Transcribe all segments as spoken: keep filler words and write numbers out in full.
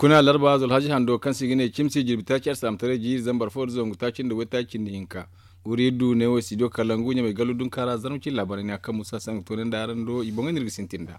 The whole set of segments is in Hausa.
kuna larba zul haji hando kan sigine chimsi jirbita char samtare ji zambar for zongu tacin da wata cin hinka uri du ne wasi do kalangu nya mai galudun kara zanumci labarin ya kan musa san tonen da rando ibon nirgi sintinda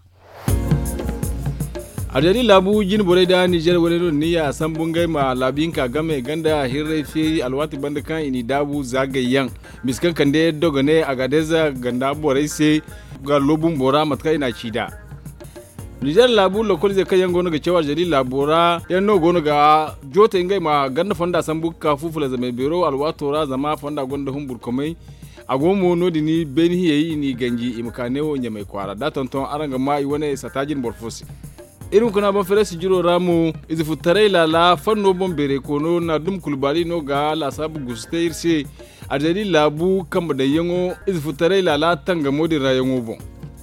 Adari labu jin bore da Niger wani don niya san bungai ma labin ka game ganda hirrai fi alwati banda kan ini dabu zagayen miskan kan da doga ne a gadeza ganda bore sai ga lobun bora matka ina cida Niger labu lokol zai kayan gono ga cewa jadi labora yan no gono ga jota ingai ma ganda fonda san bukka fufula zame biro alwatora zama fonda gonda humbur komai agomo no dini beni yayi ni ganji imkanewo nya mai kwara da tonton aranga mai wani satajin borfosi irin kuna ban fere su jiro ramu izi futarai lala fanno bon bere kono na dum kulbali no ga la sabu guste irse ajali labu kamba da yango izi futarai lala tanga modi rayango bon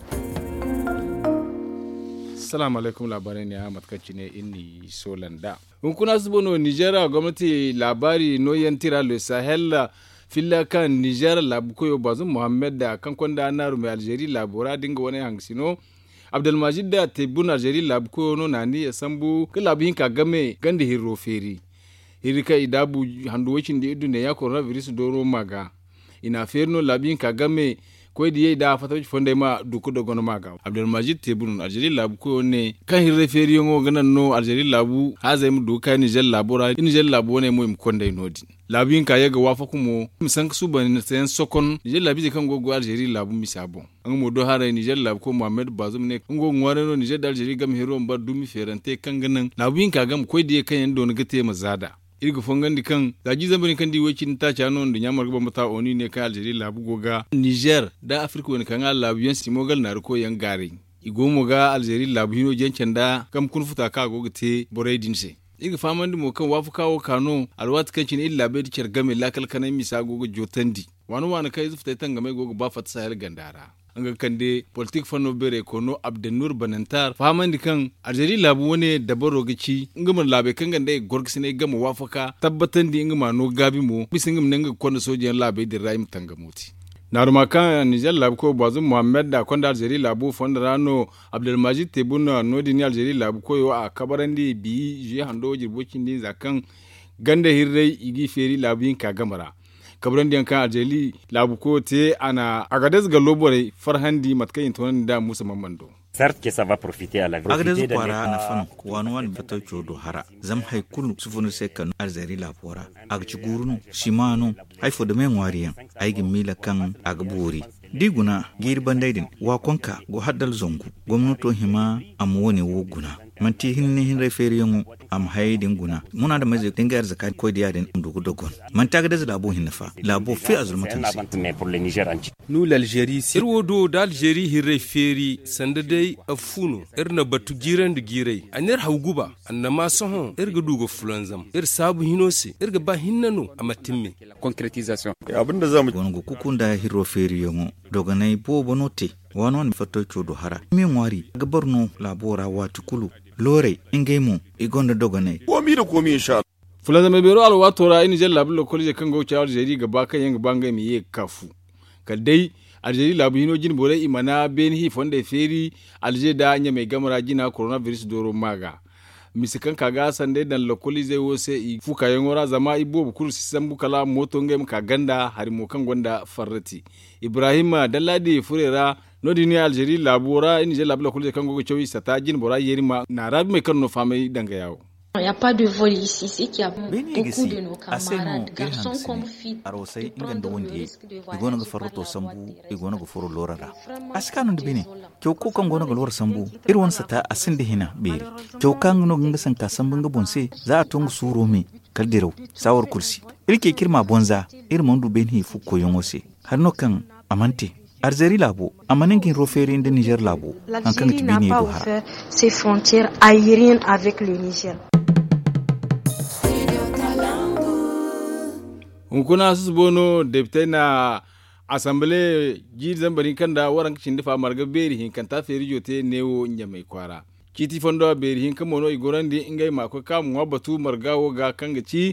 assalamu alaikum labarai ne Ahmad Kanci ne inni solanda kun kuna zubono Nigeria gwamnati labari no yantira le Sahel filla kan Niger labu koyo bazum Muhammad da kan konda naru mai Algeria labora dinga wani hangsino Abdelmajid da tebun Algeria lab ko no nani sambu kalabin ka game gande hiro feri hirika idabu handu wacin da idu ne ya coronavirus doro maga ina ferno labin ka game ko diye da fata fonde ma duku da gono maga Abdelmajid tebun Algeria lab ko ne kan hiro feri ngo ganan no Algeria labu hazai mu duka ni jel labora ni jel labo ne mu im konde nodi labin ka yaga wafa kumo misan su ban sayan sokon Niger labi kan gogo Algeria labu misabo an mo do hare Niger lab ko Mohamed Bazoum ne ngo ngware no Niger da Algeria gam hero mbar dumi ferante kan ganan labin ka gam ko diye kan yando ne gate mazada irgo fongandi kan daji zambani kan di wacin ta chano ndo nyamar gba mata oni ne kan Algeria labu goga Niger da Africa woni kan labu yan simogal na ko yan gare igomo ga Algeria labu hino jencanda kam kun futa ka gogate boraydinse iga famandi mo kan wafu kawo kano alwat kancin illa be dicer game lakal kanai misa gogo jotandi wani wani kai zufta tanga mai gogo ba fat sahel gandara anga kande politik fano bere kono Abdennour Banantar famandi kan Algeria labu wone dabaro gici ngam labe kan gande gorgisne gam wafaka tabbatandi ngam no gabi mo bisingam nanga kono sojiyan labe di raim tanga moti naruma kan Niger labu ko Bazoum Mohamed da konda Algeria labu fondarano Abdelmajid Tebboune no dini Algeria labu ko yo a kabarandi bi je hando jirbokin din zakan ganda hirrai igi feri labin ka gamara kabarandi kan Algeria labu ko te ana agades ga lobore farhandi matkayin tonan da Musa Mamando Certes que ça va profiter à la agades kwara na fan wanu wan bata chodo hara zam hay kulu sufunu sekan Algeria labora agci gurunu simanu hay fo de menwariyan aygi mila kan agburi diguna gir bandaidin wa konka go haddal zongu gwamnato hima am woni wo guna manti hinni hin referiyon am haydin guna muna da maze dingar zakat ko diya den ndugo dogon man taga da labo hinfa labo fi azulmatan nu l'Algérie sirwodo d'Algérie hin referi sandadai afuno irna batu giran da girai anar hauguba annama sohon irga dugo fulanzam ir sabu hinose irga ba hinnano amatimme concrétisation abinda zamu gongo kukunda hiro feriyon doganai bobo note wano ni fatto chodo hara mi ngwari gabarno labora watukulu lore ingemu igonda doganai komi da komi insha fulana me bero alwa tora ini jella bulo kolje kan go cha Algeria gaba kan yanga banga mi ye kafu kadai Algeria labu hino jin bore imana ben hi fonde feri Algeria da nya mai gamara jina coronavirus doro maga misikan kaga sande dan lokoli zai wose i fuka yangora zama ibo bukuru sisambu kala moto ngem ka ganda harimo kan gonda farrati Ibrahima Dalladi Furera no dini Algeria labora ini je labla kolje kan gogo chowi sata jin bora yerima na rabi me kan no famay danga yawo. Il n'y a pas de vol ici, c'est qu'il y a beaucoup de nos camarades, garçons comme filles, arosai inganda wonde igona go faroto sambu igona go foro lorara askanu dibini to ko kan gona go lor sambu irwon sata asinde hina beri to kan no ganga sanka sambu ga bonse za a tongu suro mi kaldiro sawar kursi ilke kirma bonza irmon du beni fu ko yongose har no kan amante Algeria labo amanengin roferi inde Niger labo l'Algérie n'a pas ouvert ses frontières aériennes avec le Niger. Unkuna su bono deputy na assemblée ji zambarin kanda waran kicin dafa marga beri hin kan ta feri jote newo nya mai kwara kiti fondo beri hin kan mono igorandi ingai mako kamu wabatu margawo ga kanga ci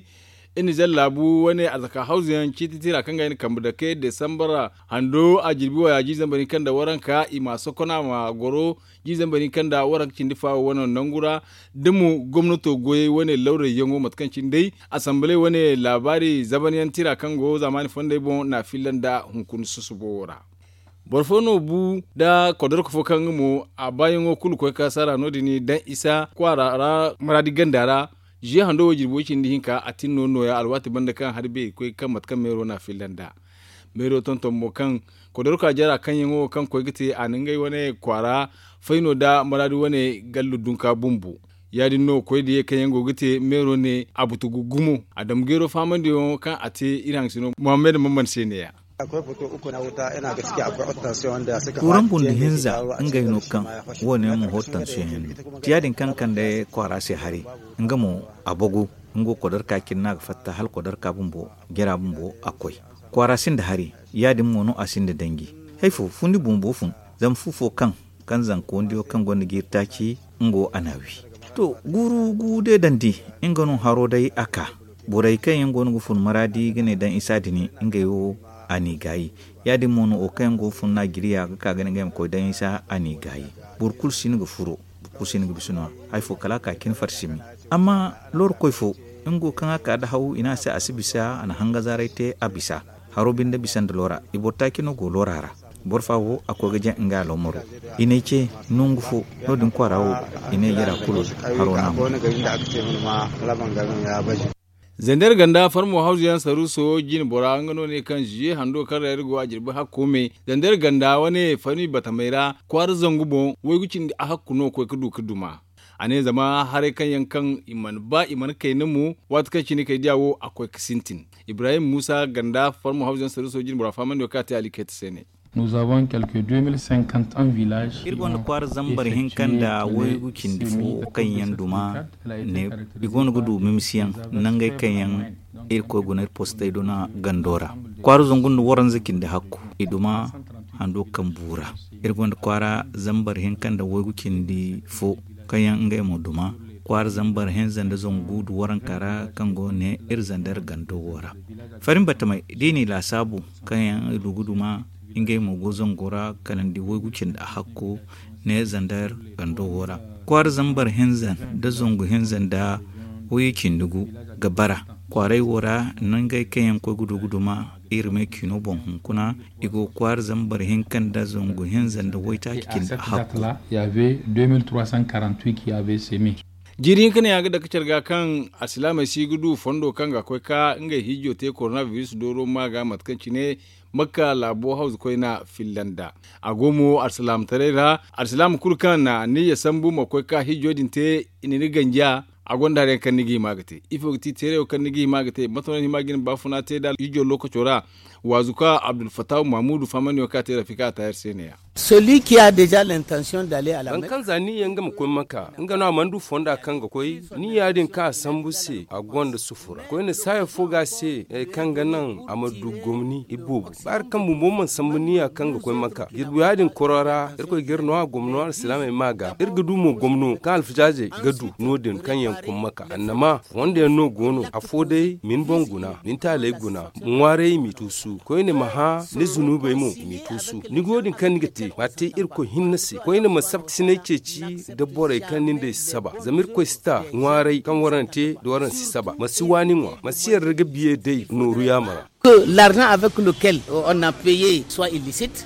ini zan labu wani a zaka hausiyan kititira kan gani kambu da kai Desambara hando a jirbiwa ya ji zambani kan da waranka ima sokona ma goro ji zambani kan da waranka cin difa wannan nangura dimu gwamnato goye wani laure yango matkancin dai asambale wani labari zabaniyan tira kan go zamani fonda bon na filan da hunkun susubora borfono bu da kodor ko fokan mu a bayan kulu ko kasara no dini dan isa kwara ra maradi gandara je hando wajirbo cin dihinka atin nono ya alwati banda kan harbe ko kan matkan mero na filanda mero tonton mo kan kodor ka jara kan yango kan ko gite aningai wani kwara faino da maradi wani gallu dunka bumbu yadi no ko di kan yango gite mero ne abutugu gumu adam gero famande kan ate iran sino muhammad mamman seniya akwai foto uku na wuta ina ga ciki akwai otansiyon wanda suka kuran bundi hinza ngai no kan wone mu hotansiyon hin tiyadin kan kan da kwara sai hari nga mu abogu ngo kodar ka kinna ga fatta hal kodar ka bumbo gera bumbo akwai kwara sin da hari yadin mu no asin da dangi haifo fundi bumbo fun zam fufo kan kan zan ko ndiyo kan gonda girtaki ngo anawi to guru gude dandi inga no haro dai aka burai kan yango no fun maradi gane dan isa dini inga yo ani gayi yadi mono o kan go funna giriya ka ganin gam ko dan isa ani gayi burkul sinigo furo burkul sinigo bisuno ay fo kala ka kin farsimi amma lor koy fo ngo kan aka da hawu ina sa asibisa ana hanga zaraite abisa haro binde bisan da lora ibota kino go lorara borfawo ako gaje nga lo moro ine ce nungu fo no din kwarawo ine yara kulo haro na ko ne garin da aka ce mun ma laban garin ya baje zandar ganda farmo hausiyan saruso jin bora ngano ne kan jiye hando kan rayar a jirbi hakome zandar ganda wani fani batamaira kwar zangubo wai gucin a hakkuno ko kudu kuduma ane zama hare kan yankan iman ba iman kai namu wata kaci ne kai dawo akwai kisintin ibrahim musa ganda farmo hausiyan saruso jin bora faman da ka ta aliket sene Nous avons quelques deux mille cinquante en village. Irgon kwar zambar hinkan da wai gukin difu kan yan duma ne igon gudu mimsiyan nangai kan yan irko gunar postai dona gandora. Kwar zongun waran zakin da hakku iduma hando kan bura. Irgon kwara zambar hinkan da wai gukin difu kan yan ngai mo duma. Kwar zambar henzan da zongu du waran kara kan go ne ir zandar gando wara. Farin batamai dini la sabu kan yan duguduma ingai mu gozon gora kanan di wogucin da hakko ne zandar gando wora kwar zambar henzan da zongu henzan da woyikin dugu gabara kwarai wora nan gai kayan ko gudu guduma irme kino bon hunkuna igo kwar zambar hinkan da zongu henzan da woita kikin da hakko il y avait deux mille trois cent quarante-huit qui avait sémé jirin kana yaga da kacar ga kan asilama shi gudu fondo kan ga kai ka inga hijo te coronavirus doro maga matkanci ne makka labo house koi na finlanda agomo arsalam tarera arsalam kurkan na ni ya sambu makoi ka hijo din te inini ganja agonda re kan nigi magate ifo ti tere kan nigi magate matona himagin bafuna te dal hijo lokacora wazuka abdul fatah mahmudu famani wakati rafika tayar seniya celui qui a déjà l'intention d'aller à la Mecque. Kan zani yanga mu koy maka ngano mandu fonda kanga koy ni yadin ka sambuse a gonda sufura koy ne saya foga se e kanga nan amadu gomni ibubu bar kan mu momman sambuniya kanga koy maka girbu yadin korora er koy gerno a gomno islam e maga er gudu mo gomno kan alfijaje gadu nodin kan yankun maka annama wanda no gono afode min bonguna min tale guna muware mi tusu koy ne maha ne zunube mu mi tusu ni godin kan nigati mate irko hinnasi ko ina masabti sine ceci da bore kan ninde saba zamir ko sta ngwarai kan warante da waran si saba masi wani ngwa masi yarga biye dai noru yamara que l'argent avec lequel on a payé soit illicite.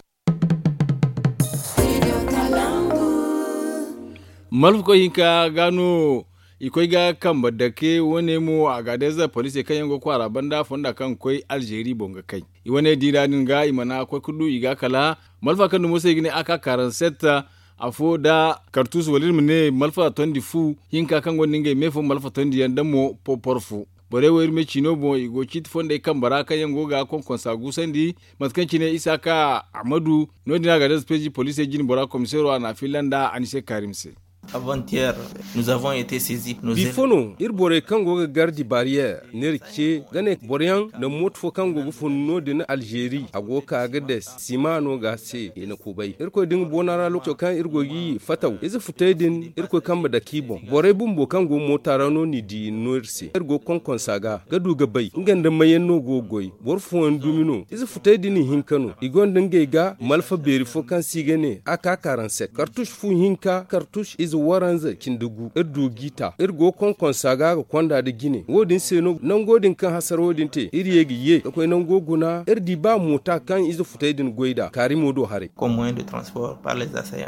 Malfu ko hinka gano ikoi ga kan badake wane mu a gadeza police kan yango kwara banda fonda kan koi Algeria bonga kai i wane diranin ga imana akwai kudu iga kala malfa kan musa igine aka karan setta afo da kartus walin ne malfa tondi fu hinka kan gonin ga mefo malfa tondi yanda mo poporfu bore wer me chino bo igo chit fonda kan baraka yango ga kon konsa gusandi matkanci ne isaka amadu no dina gadeza page police jin bora komisero na filanda anise karimse Avant-hier, nous avons été saisis. Bifono, ir bore kango ga gardi barrière, nerke gane boryan na motfo kango go fonno de na Algérie, agoka agades, simano ga se ina kubai. Ir ko ding bonara lokto kan ir gogi fataw, izu futedin ir ko kamba da kibon. Bore bumbo kango motarano ni di norse. Ir go konkon saga, gadu ga bai, nganda mayenno go goy, bor fo ndumino. Izu futedin hinkano, igon dange ga malfa beri fo kan sigene aka quarante-sept. Cartouche fu hinka, cartouche izu waranza kindugu irdu gita irgo konkon saga ga kwanda da gine wodin seno nan godin kan hasar wodin te iri yegi ye akwai nan goguna irdi ba mota kan izu futaidin goida kari modo hare comme moyen de transport par les assaillants.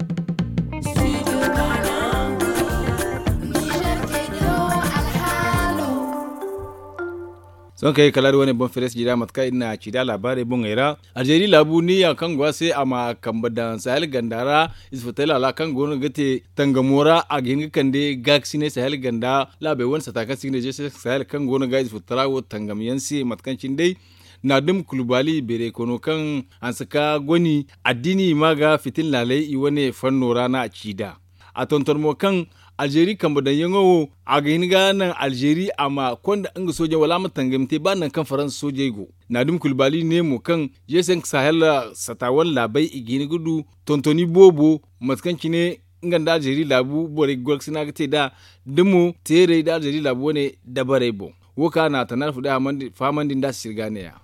son kai kalar wani bon feres jira matka ina cida labare bon era Algeria labu ni ya kan gwase ama kambadan sahel gandara isfutela la kan gono gate tangamora a ginga kande gaksine sahel ganda labe won sataka signe je sahel kan gono ga isfutara wo tangamiyansi matkan cindai na dum kulubali bere kono kan an saka goni addini maga fitin lalai i wane fanno rana cida a tontormo kan Algeria kamba da yango a ga hinga nan Algeria amma kwanda an ga soja wala matangamte ba nan kan faransa soja go Nadim Kulbali ne mu kan jesen Sahel satawan labai igini gudu tontoni bobo matkanci ne nganda Algeria labu bore golksina ga te da dumu tere da Algeria labu ne da bare bo woka na tanar fuda amandi famandin da sirgane ya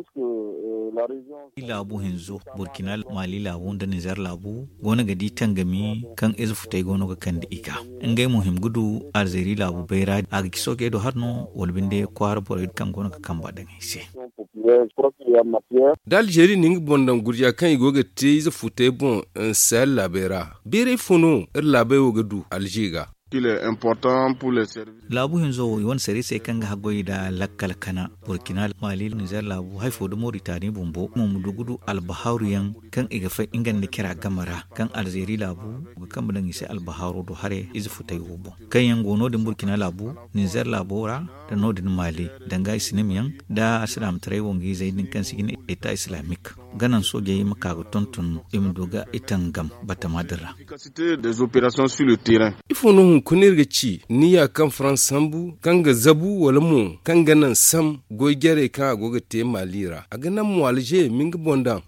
labu henzo Burkina Mali labu da Niger labu gona ga ditan gami kan izu futai gono ga kan da ika ngai muhim gudu Algeria labu bayra a kiso ke do harno wolbinde kwar bore kan gona ga kan badan sai d'Algérie ning bondan gurja kan igoga te izu futai bon un sel labera bere fono er labai wogadu Algiga Il est important pour les services. Labu hinzo yon service kanga hagoyi da lakkal kana Burkina Mali Niger labu haifo da Mauritania bumbo mu mudugudu albaharuyan kan igafa ingan ne kira gamara kan Algeria labu kan budan ise albaharu do hare izu tai hubo kan yan gono da Burkina labu Niger labora da nodin Mali danga isnimiyan da Islam tare wongi zaidin kan sigin eta islamic ganan soje yi maka tontun imduga itangam batamadira efficacité des opérations sur le terrain. Ifono kunirga ci niya kan France sambu kan ga zabu wala mu kan ganan sam goygere ka goga te malira a ganan mu alje minga bondan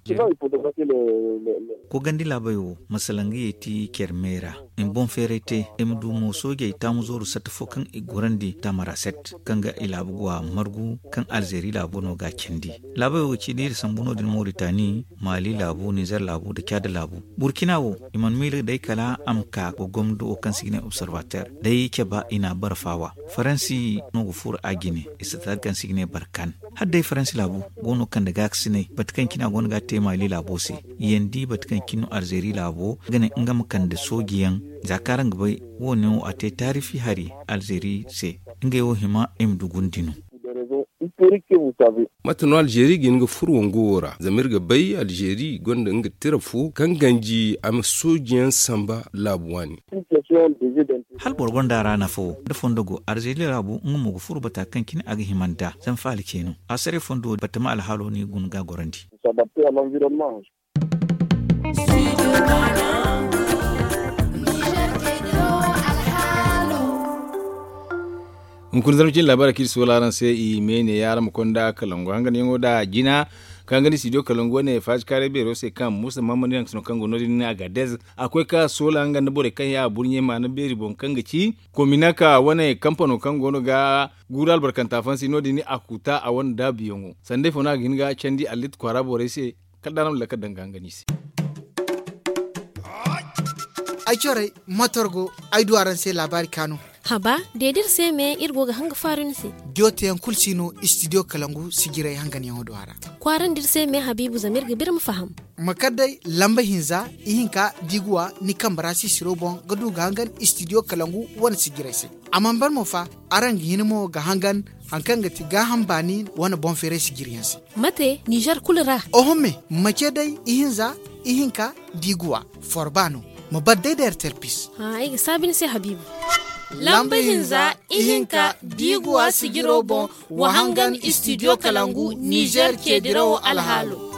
ko gandi labayo masalangi yeti kermera in bon ferete imdu mo soje tamu zoru satfo kan igorandi tamara set kanga ilabugwa margu kan Algeria labono ga kendi labayo ci dir sambuno din Mauritania Mali labu Niger labu da Chad labu Burkina wo iman mil dai kala amka ko gomdo o kan signe observateur dai ke ba ina barfawa faransi no gufur agine isata kan signe barkan hadde faransi labu gono kan daga sine batkan kina gono ga te Mali labo se yendi batkan kinu Algeria labo gane ngam kan da sogiyan zakaran gbai woni o ate tarifi hari Algeria se ngai wo hima imdu gundino matano Algeria gin ga furwon gora zamirga bai Algeria gonda nga tirafu kan ganji am sojiyan samba labuwani hal borgon da rana fo da fondogo Algeria rabu ngumu go furu bata kan kin aga himanda zan fali kenu asare fondo batama alhalo ni gun ga gorandi S'adapter à l'environnement. kun zarmcin labarin kirsi walaran sai i mene yara makonda kalango hangan yango da jina kan gani studio kalango ne faji kare bero sai kan musa mamani nan kan gono din agadez akwai ka sola hangan bore kan ya burnye ma na beri bon kan gaci kominaka wane kampano kan gono ga gural barkan tafan sino dini akuta a wani da biyongo sande fona ginga candi alit kwara bore sai kadanam la kadan gangani sai ai chore motorgo ai duaran sai labari kanu haba dedir se me irgo ga hanga farin se jote yan kulsino studio kalangu sigirai hangan yan hodwara kwaran dir se me habibu zamir ga birim faham makadai lamba hinza ihinka digwa ni kambara si sirobon gadu ga hangan studio kalangu wani sigirai se amman bar mo fa aran hinimo ga hangan hankan ga tiga hambani wani bon fere sigiriyan se mate Niger kulra ohomme makedai ihinza ihinka digwa forbano mabadai da terpis ha ai sabin se habibu lamba hinza ihinka diguwa sigiro bon wahangan studio kalangu Niger ke dirawo alhalo